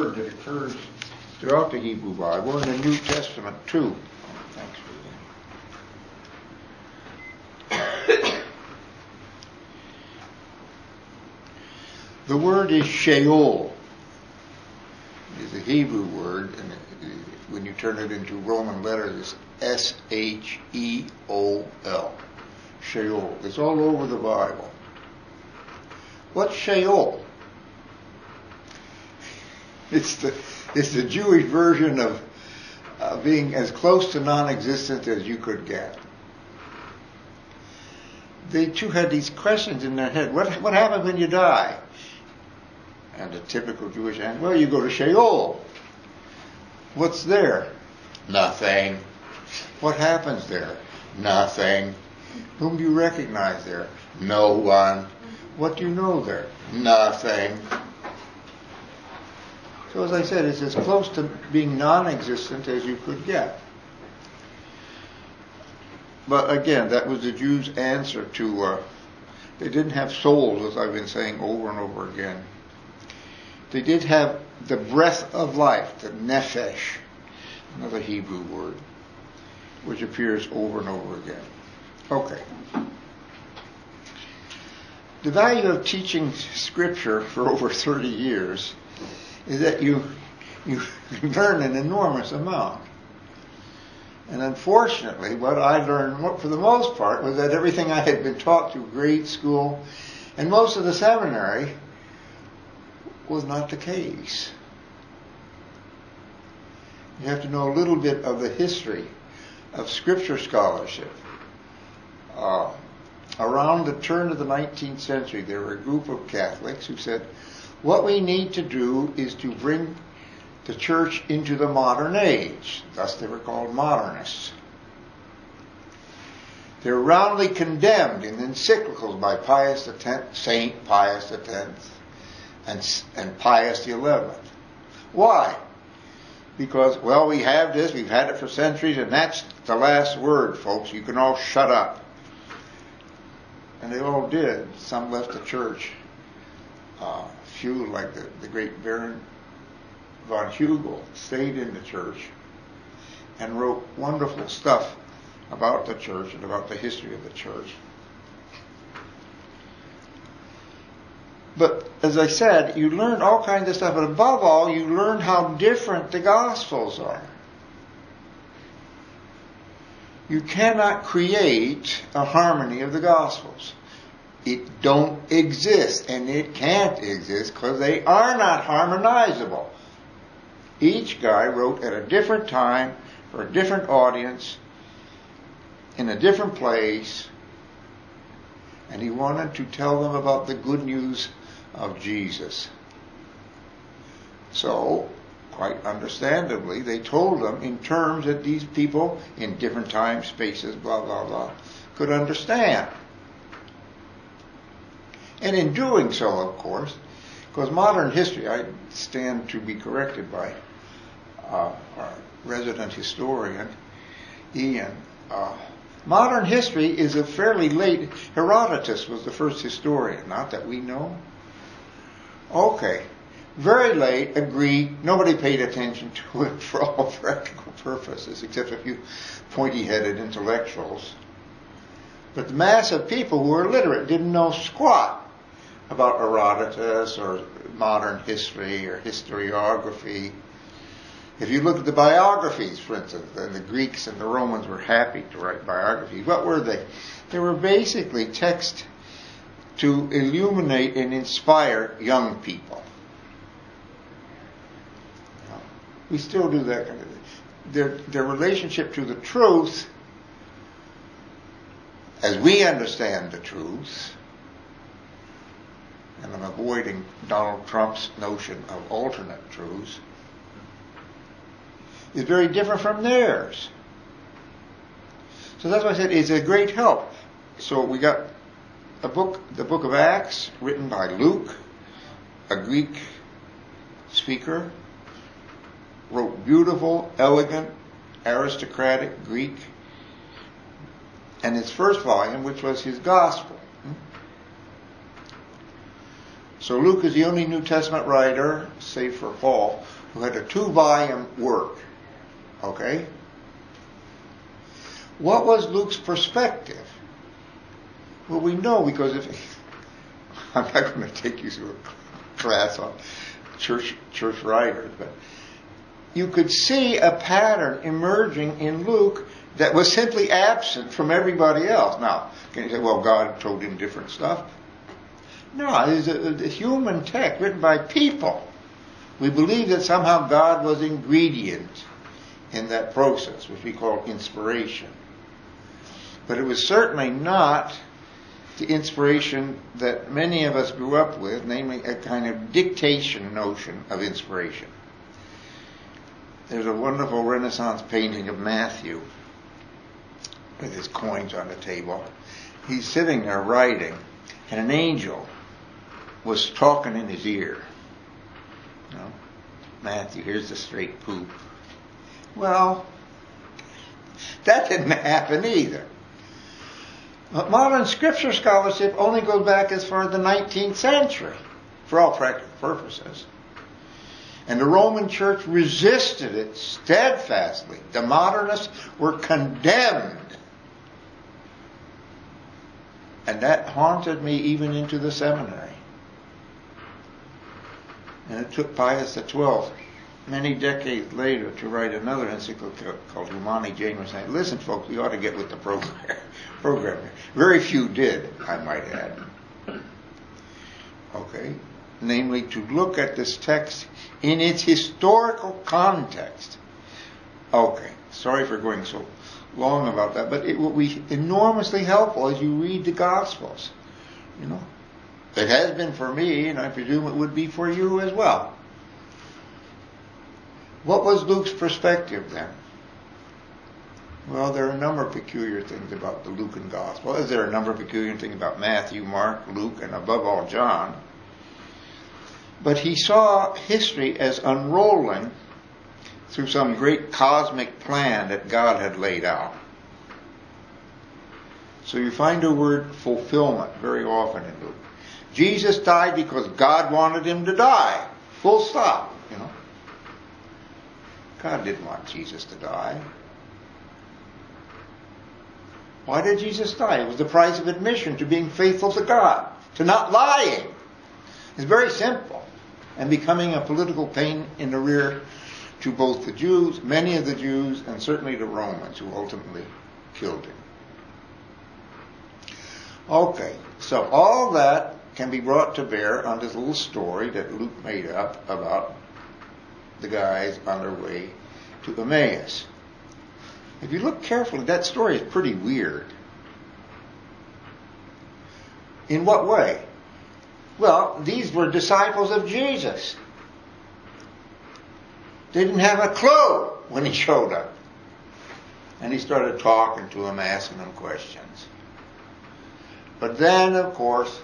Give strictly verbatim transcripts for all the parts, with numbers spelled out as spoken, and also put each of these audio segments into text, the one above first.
word that occurs throughout the Hebrew Bible and the New Testament too. Thanks for that. The word is Sheol. It's a Hebrew word, and when you turn it into Roman letters, it's S H E O L. Sheol. It's all over the Bible. What's Sheol? It's the it's the Jewish version of uh, being as close to non-existent as you could get. They too had these questions in their head. What what happens when you die? And the typical Jewish answer, well, you go to Sheol. What's there? Nothing. What happens there? Nothing. Whom do you recognize there? No one. What do you know there? Nothing. So as I said, it's as close to being non-existent as you could get. But again, that was the Jews' answer to, uh, they didn't have souls, as I've been saying over and over again. They did have the breath of life, the nephesh, another Hebrew word, which appears over and over again. Okay. The value of teaching Scripture for over thirty years is that you you learn an enormous amount. And unfortunately, what I learned for the most part was that everything I had been taught through grade school and most of the seminary was not the case. You have to know a little bit of the history of Scripture scholarship. Uh, around the turn of the nineteenth century, there were a group of Catholics who said, what we need to do is to bring the church into the modern age. Thus they were called modernists. They were roundly condemned in encyclicals by Pius the Tenth, Saint Pius the Tenth, and, and Pius the Eleventh. Why? Because, well, we have this, we've had it for centuries, and that's the last word, folks. You can all shut up. And they all did. Some left the church. Uh, few, like the, the great Baron von Hugel, stayed in the church and wrote wonderful stuff about the church and about the history of the church. But as I said, you learned all kinds of stuff, but above all, you learned how different the Gospels are. You cannot create a harmony of the Gospels. It don't exist, and it can't exist because they are not harmonizable. Each guy wrote at a different time, for a different audience, in a different place, and he wanted to tell them about the good news of Jesus. So, quite understandably, they told them in terms that these people in different time, spaces, blah, blah, blah, could understand. And in doing so, of course, because modern history, I stand to be corrected by uh, our resident historian, Ian, uh, modern history is a fairly late, Herodotus was the first historian, not that we know. Okay, very late, agreed, nobody paid attention to it for all practical purposes, except a few pointy-headed intellectuals. But the mass of people who were literate didn't know squat about Herodotus or modern history or historiography. If you look at the biographies, for instance, then the Greeks and the Romans were happy to write biographies. What were they? They were basically texts to illuminate and inspire young people. We still do that kind of thing. Their, their relationship to the truth, as we understand the truth, and I'm avoiding Donald Trump's notion of alternate truths, is very different from theirs. So that's why I said it's a great help. So we got a book, the book of Acts, written by Luke, a Greek speaker, wrote beautiful, elegant, aristocratic Greek, and his first volume, which was his gospel. So Luke is the only New Testament writer, save for Paul, who had a two-volume work. Okay? What was Luke's perspective? Well, we know because if I'm not going to take you through a class on church church writers, but you could see a pattern emerging in Luke that was simply absent from everybody else. Now, can you say, well, God told him different stuff? No, it's a, a human text written by people. We believe that somehow God was ingredient in that process, which we call inspiration. But it was certainly not the inspiration that many of us grew up with, namely a kind of dictation notion of inspiration. There's a wonderful Renaissance painting of Matthew with his coins on the table. He's sitting there writing, and an angel was talking in his ear. You know, Matthew, here's the straight poop. Well, that didn't happen either. But modern scripture scholarship only goes back as far as the nineteenth century, for all practical purposes. And the Roman Church resisted it steadfastly. The modernists were condemned. And that haunted me even into the seminary. And it took Pius the twelfth many decades later to write another encyclical called Humani Generis, saying, listen, folks, we ought to get with the program. program. Very few did, I might add. Okay? Namely, to look at this text in its historical context. Okay, sorry for going so long about that, but it will be enormously helpful as you read the Gospels. You know, it has been for me, and I presume it would be for you as well. What was Luke's perspective then? Well, there are a number of peculiar things about the Lucan Gospel. Is there a number of peculiar things about Matthew, Mark, Luke, and above all John? But he saw history as unrolling through some great cosmic plan that God had laid out. So you find the word fulfillment very often in Luke. Jesus died because God wanted him to die. Full stop, you know. God didn't want Jesus to die. Why did Jesus die? It was the price of admission to being faithful to God, to not lying. It's very simple. And becoming a political pain in the rear to both the Jews, many of the Jews, and certainly the Romans who ultimately killed him. Okay, so all that can be brought to bear on this little story that Luke made up about the guys on their way to Emmaus. If you look carefully, that story is pretty weird. In what way? Well, these were disciples of Jesus. They didn't have a clue when he showed up. And he started talking to them, asking them questions. But then, of course,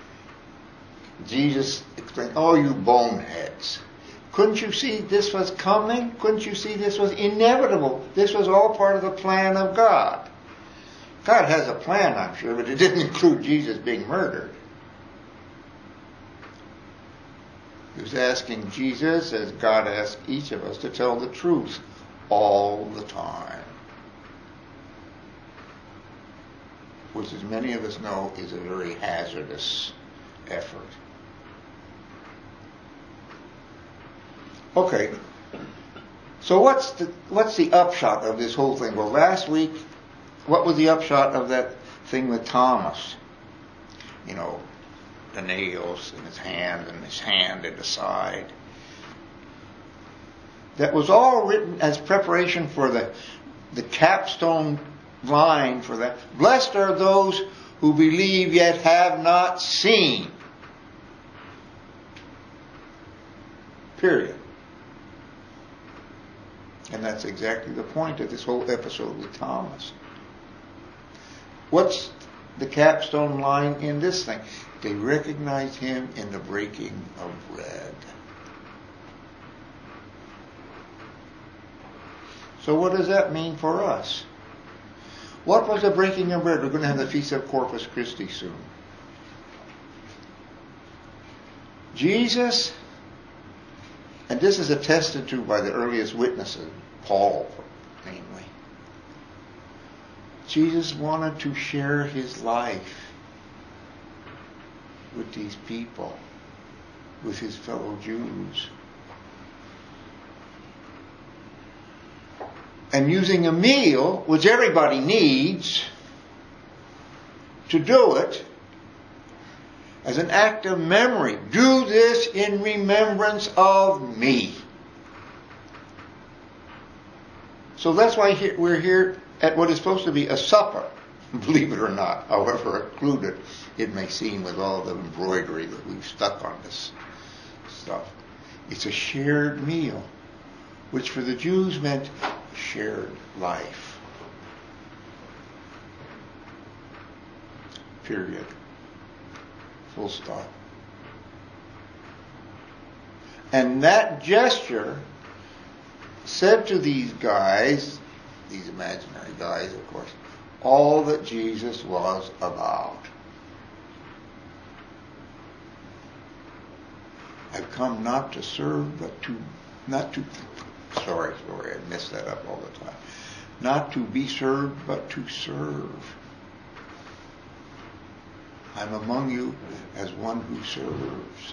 Jesus explained, oh, you boneheads. Couldn't you see this was coming? Couldn't you see this was inevitable? This was all part of the plan of God. God has a plan, I'm sure, but it didn't include Jesus being murdered. He was asking Jesus, as God asked each of us, to tell the truth all the time. Which, as many of us know, is a very hazardous effort. Okay, so what's the what's the upshot of this whole thing? Well, last week, what was the upshot of that thing with Thomas? You know, the nails in his hand and his hand in the side. That was all written as preparation for the the capstone line for that. Blessed are those who believe yet have not seen. Period. And that's exactly the point of this whole episode with Thomas. What's the capstone line in this thing? They recognized him in the breaking of bread. So what does that mean for us? What was the breaking of bread? We're going to have the Feast of Corpus Christi soon. Jesus, and this is attested to by the earliest witnesses, Paul mainly, Jesus wanted to share his life with these people, with his fellow Jews. And using a meal, which everybody needs, to do it as an act of memory. Do this in remembrance of me. So that's why we're here at what is supposed to be a supper, believe it or not, however occluded it may seem with all the embroidery that we've stuck on this stuff. It's a shared meal, which for the Jews meant shared life. Period. Full stop. And that gesture said to these guys, these imaginary guys, of course, all that Jesus was about. I've come not to serve, but to, not to, sorry, sorry, I mess that up all the time. Not to be served, but to serve. I'm among you as one who serves.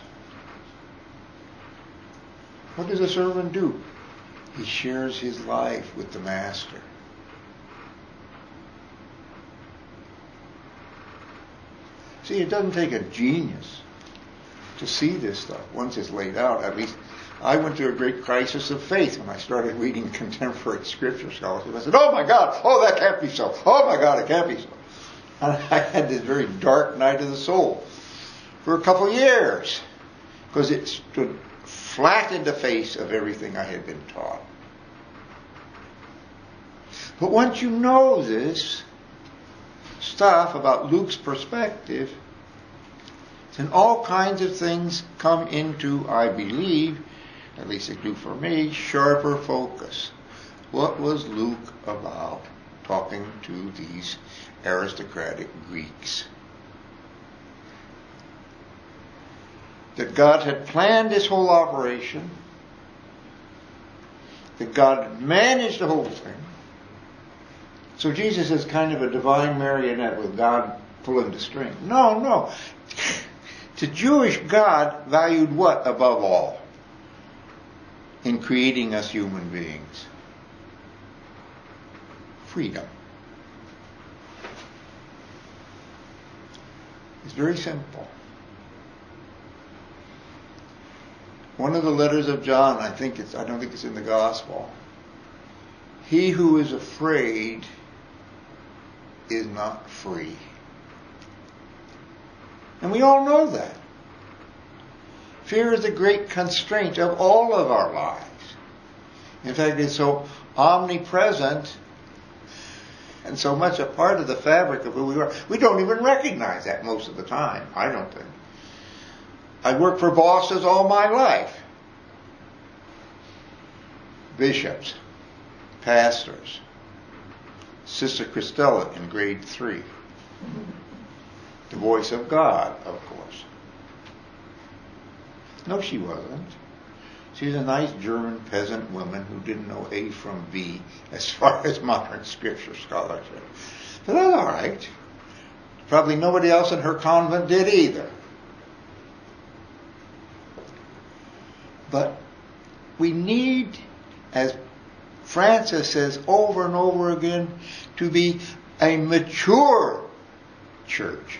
What does a servant do? He shares his life with the master. See, it doesn't take a genius to see this stuff once it's laid out. At least I went through a great crisis of faith when I started reading contemporary scripture scholarship. I said, oh my God, oh that can't be so. Oh my God, it can't be so. And I had this very dark night of the soul for a couple of years because it stood flat in the face of everything I had been taught. But once you know this stuff about Luke's perspective, then all kinds of things come into, I believe, at least they do for me, sharper focus. What was Luke about talking to these aristocratic Greeks? That God had planned this whole operation, that God had managed the whole thing. So Jesus is kind of a divine marionette with God pulling the string. No, no. The Jewish God valued what above all in creating us human beings? Freedom. It's very simple. One of the letters of John, I think it's, I don't think it's in the gospel. He who is afraid is not free. And we all know that. Fear is a great constraint of all of our lives. In fact, it's so omnipresent and so much a part of the fabric of who we are. We don't even recognize that most of the time, I don't think. I worked for bosses all my life. Bishops, pastors, Sister Christella in grade three. The voice of God, of course. No, she wasn't. She's a nice German peasant woman who didn't know A from B as far as modern scripture scholarship. But that's all right. Probably nobody else in her convent did either. But we need, as Francis says over and over again, to be a mature church.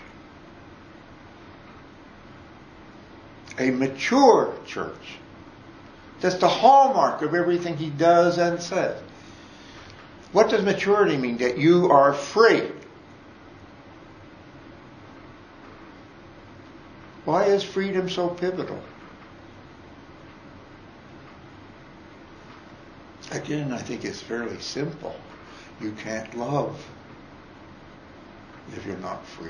A mature church. That's the hallmark of everything he does and says. What does maturity mean? That you are free. Why is freedom so pivotal? Again, I think it's fairly simple. You can't love if you're not free.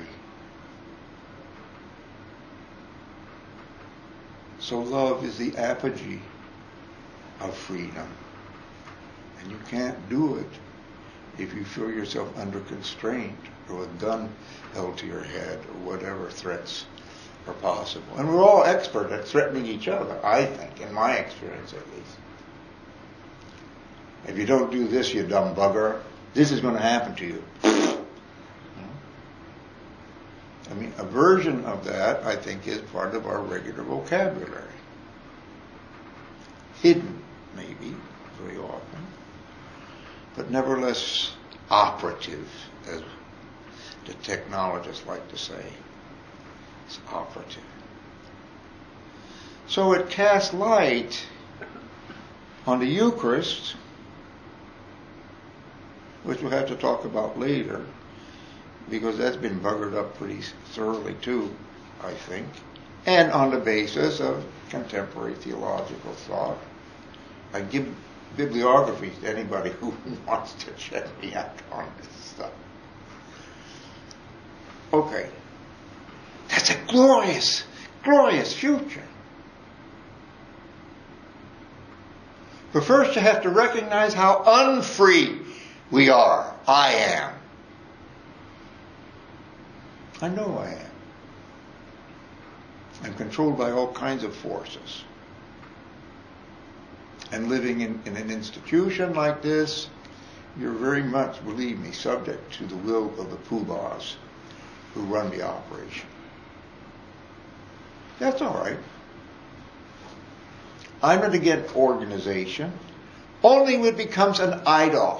So love is the apogee of freedom. And you can't do it if you feel yourself under constraint or a gun held to your head or whatever threats are possible. And we're all expert at threatening each other, I think, in my experience at least. If you don't do this, you dumb bugger, this is going to happen to you. I mean, a version of that, I think, is part of our regular vocabulary. Hidden, maybe, very often, but nevertheless operative, as the technologists like to say. It's operative. So it casts light on the Eucharist, which we'll have to talk about later, because that's been buggered up pretty thoroughly too, I think, and on the basis of contemporary theological thought. I give bibliography to anybody who wants to check me out on this stuff. Okay. That's a glorious, glorious future. But first you have to recognize how unfree we are. I am. I know I am. I'm controlled by all kinds of forces. And living in, in an institution like this, you're very much, believe me, subject to the will of the poobahs who run the operation. That's all right. I'm not against organization, only when it becomes an idol.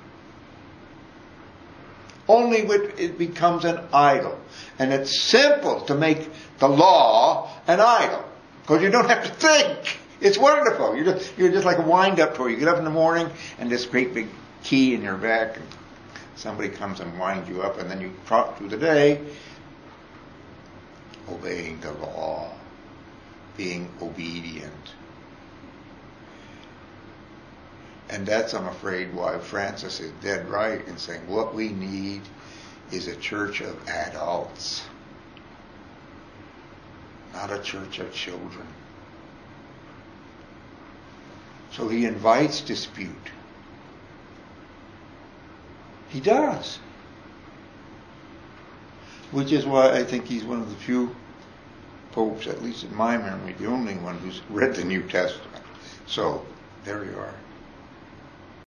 Only when it becomes an idol. And it's simple to make the law an idol, because you don't have to think. It's wonderful. You're just, you're just like a wind-up toy. You get up in the morning and this great big key in your back, and somebody comes and winds you up, and then you trot through the day obeying the law, being obedient. And that's, I'm afraid, why Francis is dead right in saying what we need is a church of adults, not a church of children. So he invites dispute. He does. Which is why I think he's one of the few popes, at least in my memory, the only one who's read the New Testament. So, there you are.